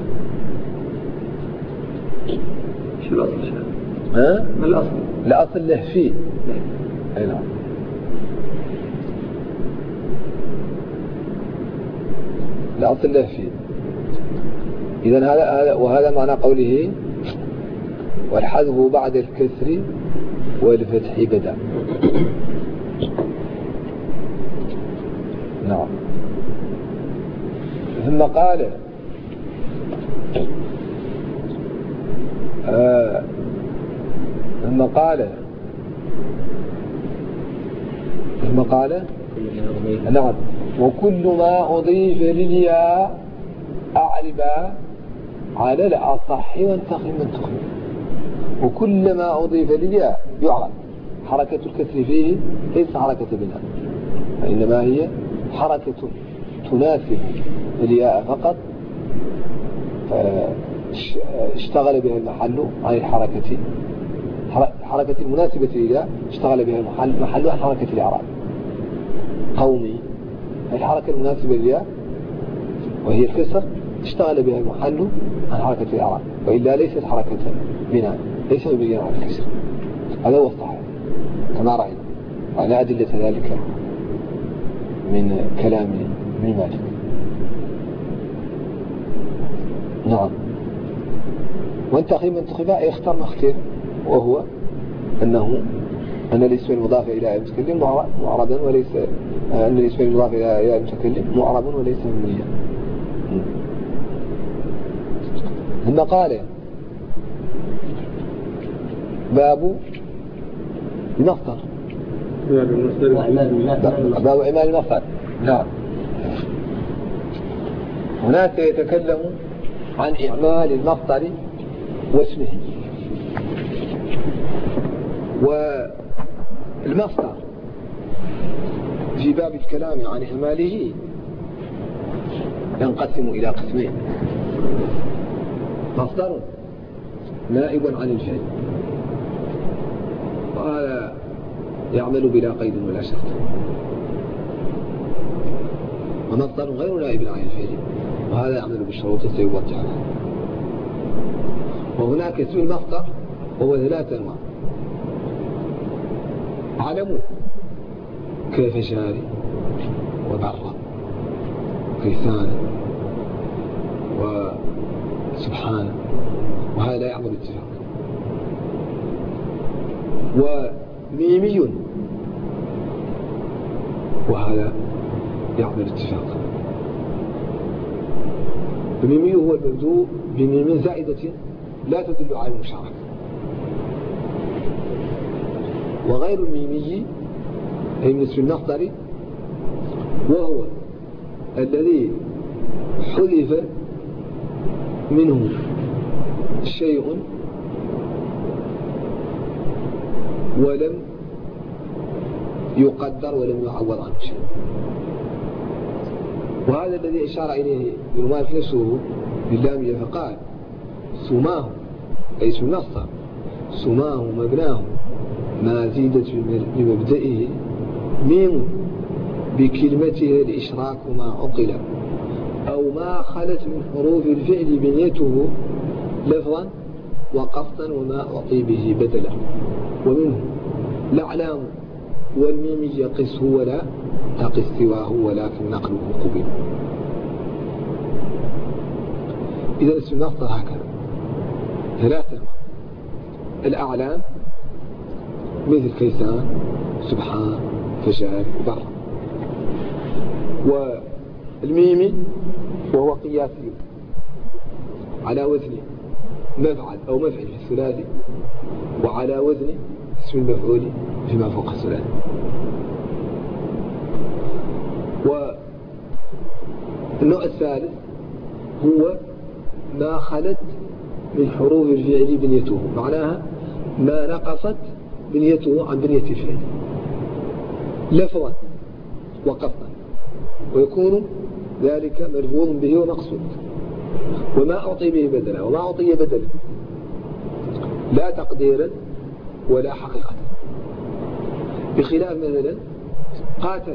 [SPEAKER 3] شو الأصل؟
[SPEAKER 1] ما الأصل؟ الأصل لهفي. نعم. الأصل لهفي. إذن هذا وهذا معنى قوله والحذف بعد الكسر والفتح بدا. نعم. ثم قال نعم. وكل ما أضيف للياء أعرب على الأصح وانتخم منتخم. وكل ما أضيف للياء يعرب. حركة الكسر فيه ليس حركة بناء، وإنما هي حركة تناسب الياء فقط، اشتغل بها المحل عن حركة المناسبة للياء اشتغل بها المحل عن حركة الإعراب. قومي الحركة المناسبة للياء وهي الكسر اشتغل بها المحل عن حركة الإعراب، وإلا ليست حركة بناء، ليس مبنيا على الكسر. هذا هو الصحيح كما رأينا، وعلى أدلة ذلك من كلام ابن مالك. نعم. وانتخب منتخبا يختار ما اختير، وهو أن الاسم المضاف إلى المتكلم معربا وليس أن الاسم المضاف إلى المتكلم معربا وليس مبنيا. ثم قال باب المصدر، باب إعمال المصدر. نعم. هناك يتكلم عن إعمال المصدر واسمه. والمصدر في باب الكلام عن إعماله ينقسم إلى قسمين: مصدر نائب عن الفعل، وهذا يعمل بلا قيد ولا شرط، ومصدر غير نائب عن الفعل، وهذا يعمل بالشروط سيوضحها. وهناك اسم المصدر وهو 3 أنواع: علم كفشار وبر كيسان وسبحان، وهذا لا يعمل اتفاق. وميمي، وهذا يعمل اتفاقا. الميمي هو المبدوء بميم زائدة لا تدل على المشاركة. وغير الميمي أي من اسم المصدر وهو الذي حذف منه شيء ولم يقدر ولم يعوض عنه شيء. وهذا الذي أشار إليه ابن مالك نفسه باللامية فقال: سماه أي اسم المصدر، سماه مبناه ما زيدت بمبدئه ميم بكلمته الإشراك ما عقل، أو ما خلت من حروف الفعل بنيته لفظا وقصدا وما أعطي به بدلا. ومنه الأعلام والميم يقسه ولا تقس سواه ولكن نقله قبل. إذا اسم المصدر هكذا 3: الأعلام مثل كيسان سبحان فشار وبر، والميم وهو قيل قياسي على وزن مفعل أو مفعل في الثلاثي، وعلى وزن اسم المفعول فيما فوق الثلاثي. والنوع الثالث هو ما خلت من حروف الفعل بنيته، معناها ما نقصت بنيته عن بنية الفعل لفظا وقصدا، ويكون ذلك ملفوظ به ومقصود. وما أعطي به بدلا، وما أعطي بدلا لا تقديرا ولا حقيقة، بخلاف مثلا قاتل.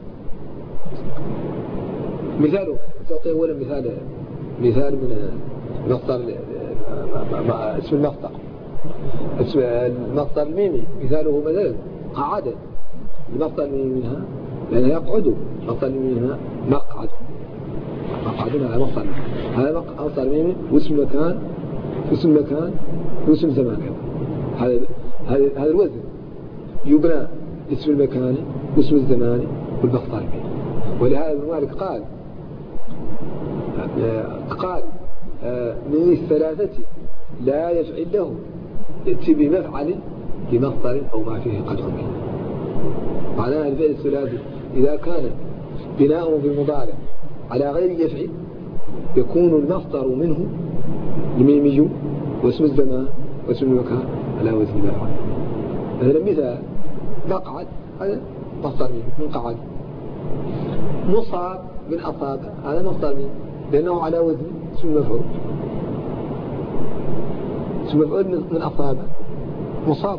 [SPEAKER 1] مثاله تعطي أولا مثال من مصدر اسم المصدر، اسم المصدر الميمي مثاله مثلا قعد. المصدر الميمي منها لأنه يقعد، مصدر الميمي منها مقعد، مقعدنا على مصدر، هذا مصدر ميمي واسم مكان واسم زمان. هذا الوزن يبنى اسم المكان واسم الزمان والمصدر الميمي. ولهذا ابن مالك قال من الثلاثة لا يفعل له ائتي بمفعل بمصدر أو ما فيه قدر منه. معناها الفعل الثلاثي إذا كان بناؤه في المضارع على غير يفعل يكون المصدر منه الميمي واسم الزمان واسم المكان على وزن مفعل. مثلا مثال مقعد، هذا مصدر من قعد. مصاب من أصاب، هذا مصدر لأنه على وزن اسم المفعول. اسم المفعول من أصاب مصاب.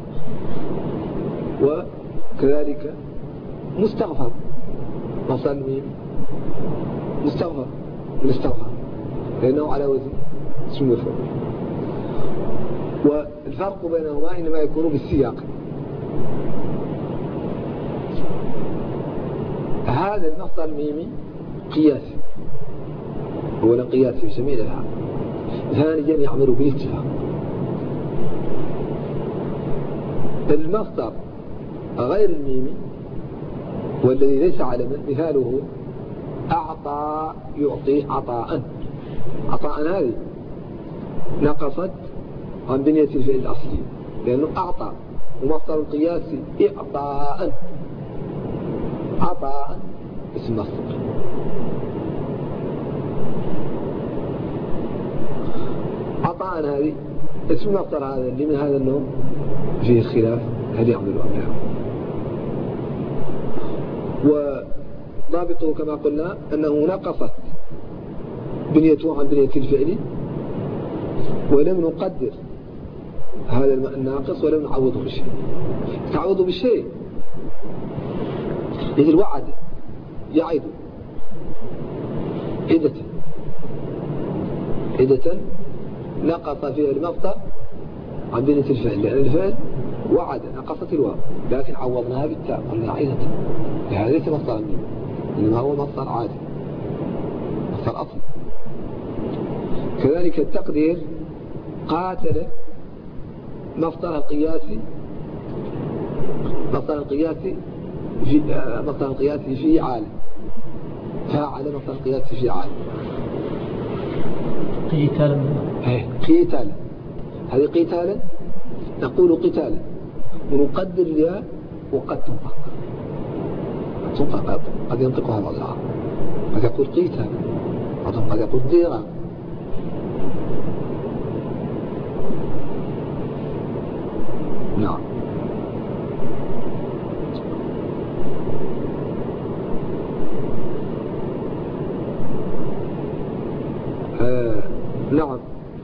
[SPEAKER 1] وكذلك مستغفر، مصدر مستغفر من استغفر لأنه على وزن اسم المفعول. والفرق بينهما إنما يكون بالسياق. هذا المصدر الميمي قياسي، أولا قياسي في جميع الأفعال، ثانيا يعمل بالاتفاق. المصدر غير الميمي والذي ليس علما مثاله أعطى يعطي عطاء. عطاء هذه نقصت عن بنية الفعل الأصلي لأنه أعطى، ومصدر القياسي إعطاء، عطاء اسم مصدر. عطاء هذه اسم المصدر هذا اللي من هذا النوع فيه خلاف هل يعمل أم لا. وضابطه كما قلنا أنه نقصت بنيته عن بنية الفعل ولم نقدر هذا الناقص ولم نعوضه بالشيء. تعوضه بالشيء مثل وعد يعد عدة نقص فيها المصدر عن بنية الفعل، لأن الفعل وعد نقصت الواو لكن عوضناها بالتاء قلنا عدة، لهذا ليس مصدر منه إنما هو مصدر عادي مصدر أصل. كذلك التقدير قاتل مصدر القياسي في عالم، فاعل مصدر القياسي في عالم قتالا. هذه قتالا نقول قتالا ونقدر الياء وقد تنطق قد ينطقها بعض العرب، قد يقول قتالا قد يقول ضيرا. نعم. نعم.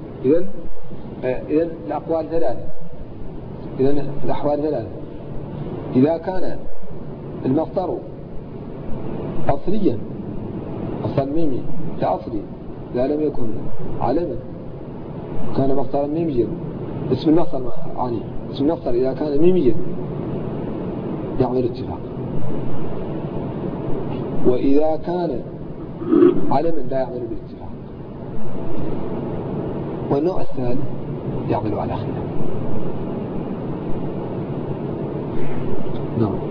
[SPEAKER 1] إذن الأقوال ثلاثة. إذن الأحوال ثلاثة. إذا كان المصدر أصليا أصل ميمي كأصلي إذا لم يكن علما كان مصدرا ميميا. اسم المصدر اسم المصدر إذا كان ميميا يعمل اتفاق، وإذا كان علما لا يعمل بالاتفاق. والنوع الثالث يعمل على خلاف. نعم.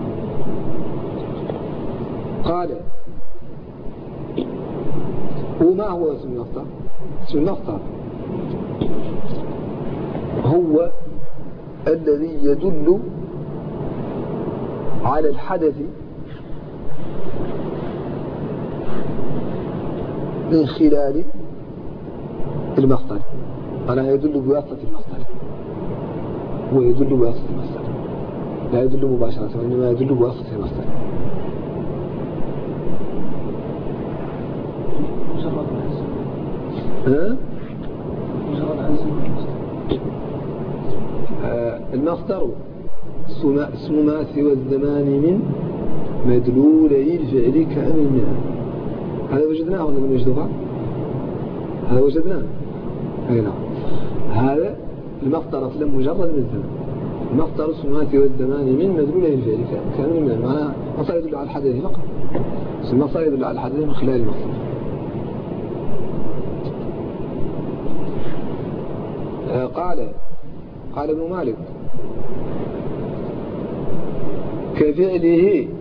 [SPEAKER 1] وما هو اسم المصدر؟ اسم المصدر هو الذي يدل على الحدث من خلال المصدر. أنا يدل بواسطة المصدر، هو يدل بواسطة المصدر، لا يدل مباشرة وإنما يدل بواسطة المصدر. المصدر اسم ما سوى الزمان من مدلولي الفعل كامل منه. هذا وجدناه ولا لم نجده؟ هذا وجدناه. أي نعم. هذا المصدر أصلا مجرد من الزمان. المصدر اسم ما سوى الزمان من مدلولي الفعل كامل منه، معناها مصدر يدل على الحدث فقط. المصدر يدل على الحدث من خلال المصدر. قال ابن مالك كفعله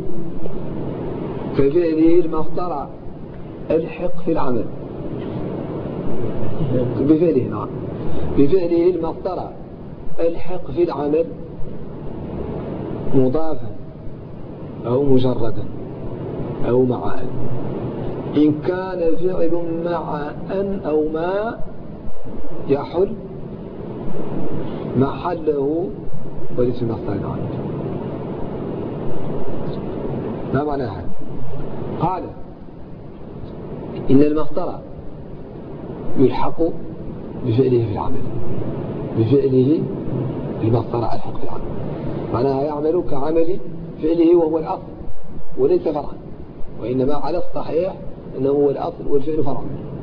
[SPEAKER 1] المصدر الحق في العمل. بفعله نعم، بفعله المصدر الحق في العمل مضافا أو مجردا أو مع أن، إن كان فعل مع أن أو ما يحل محله وليس المصدر العام. ما معناها؟ قال إن المصدر يلحق بفعله في العمل، بفعله المصدر الحق في العمل، معناها يعمل كعمل فعله وهو الأصل وليس فرعا، وإنما على الصحيح أنه هو الأصل والفعل فرع.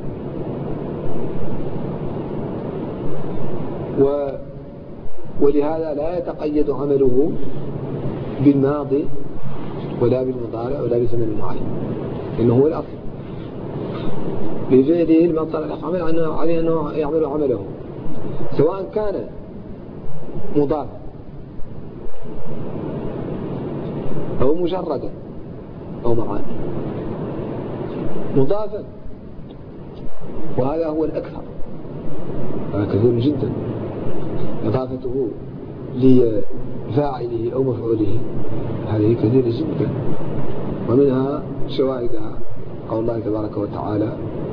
[SPEAKER 1] ولهذا لا يتقيد عمله بالماضي ولا بالمضارع ولا بزمن معين، إنه هو الأصل. بفعله المصدر العمل عليه أنه يعمل عمله سواء كان مضافا أو مجردا أو معا. مضافا وهذا هو الأكثر، هذا كثير جدا، إضافته لفاعله أو مفعوله هذه كثيرة جدا. ومنها شواهدها قول الله تبارك وتعالى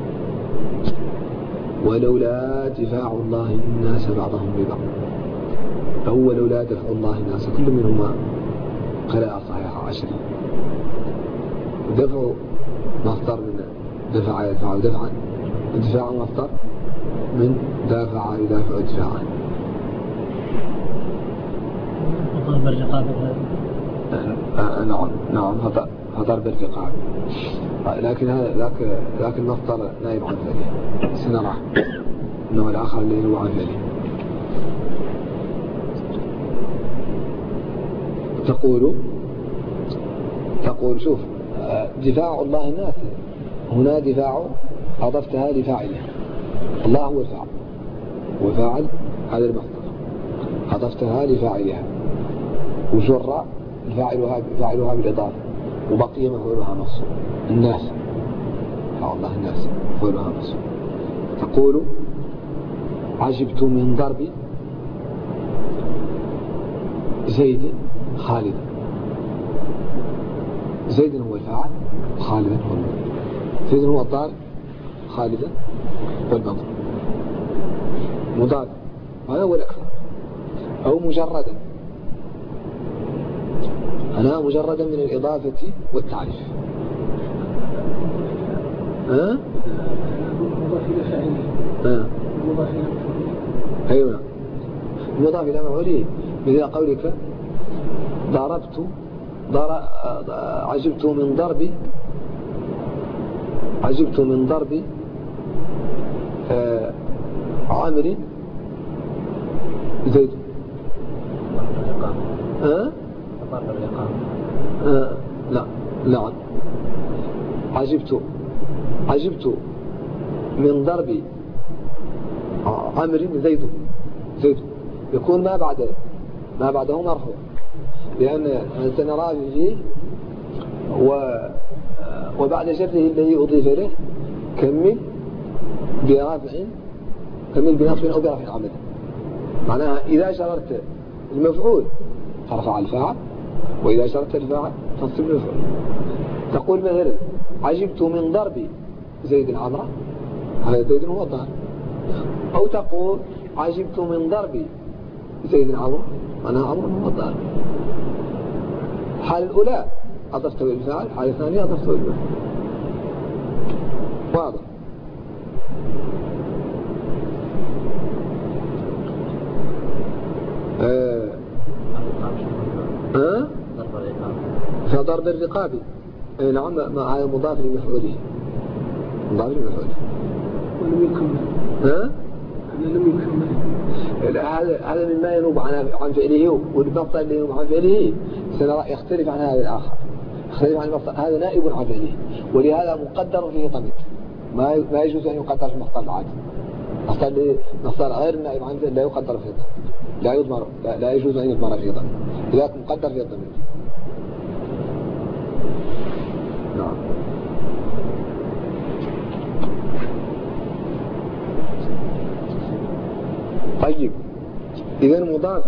[SPEAKER 1] ولولا دفاع الله الناس بعضهم ببعض، فهو لولا دفع الله الناس كل منهما قراءة صحيحة 10. دفع مصدر من دفع يدفع دفعا، الدفاع مصدر من دافع يدافع دفاعا.
[SPEAKER 2] ضرب الرقاب
[SPEAKER 1] نعم ضرب الرقاب، لكن هذا ذاك المصدر نائب عن ذلك، سنرى انه الاخر اللي هو عن ذلك. تقول شوف دفاع الله الناس هنا دفاع أضفتها لفاعله، الله هو الفاعل وفاعل هذا المصدر، أضفتها لفاعلها وجر فاعلها بالإضافة وبقي مفعولها مفصول. الناس فاعل الله الناس مفعولها مفصول. تقول عجبت من ضرب زيد خالد، زيد هو الفاعل خالدا هو المفعول، زيد هو الضارب خالدا والمضروب. مضاد هذا هو الأكثر. أو مجردا، أنا مجردا من الإضافة والتعريف. أيوة المضاف إلى مفعوله، مثل قولك عجبت من ضرب عامر زيد. لا عجبت من ضرب عامر زيد يكون ما بعده مرفوع، لأن سنرى فيه وبعد جره الذي أضيف له كمل برفع كمل بنصب أو برفع عمل. معناها إذا شررت المفعول ترفع الفاعل، وإذا شررت الفاعل تنصب المفعول. تقول مثلا عجبت من ضرب زيد عمرو، هذا زيد هو الضارب. أو تقول عجبت من ضرب زيد عمرو، معناها عمرو هو الضارب. الحالة الأولى أضفته للفاعل، الحالة الثانية أضفته للمفعول. واضح؟ فضرب الرقاب نعم، مع مضاف لمفعوله، مضاف لمفعوله.
[SPEAKER 3] ولم يكمل. لم يكمل.
[SPEAKER 1] هذا مما ينوب عن فعله، والمصدر اللي ينوب عن فعله يختلف عن هذا الآخر، يختلف عن المصدر. هذا نائب عن فعله، ولهذا مقدر فيه ضمير، ما يجوز أن يقدر في المصدر العادي. مصدر غير النائب عن فعله لا يقدر فيه ضمير، لا يضمر، لا يجوز أن يضمر فيه ضمير، لذلك مقدر فيه الضمير. نعم. طيب إذا مضافا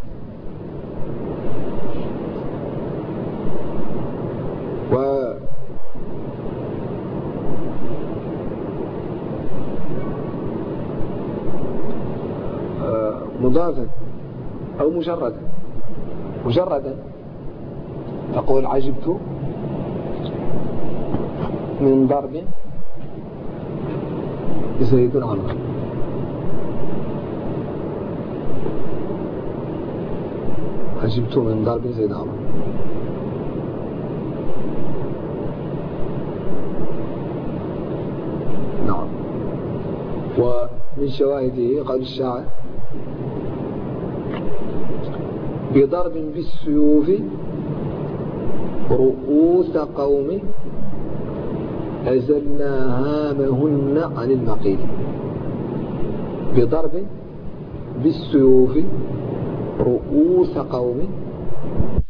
[SPEAKER 1] مضافا أو مجردا تقول عجبت من ضرب زيد عمرو. عجبت من ضرب زيد عمرو. نعم. ومن شواهده قال الشاعر بضرب بالسيوف رؤوس قوم أزلنا هامهن عن المقيل. بضرب بالسيوف رؤوس قوم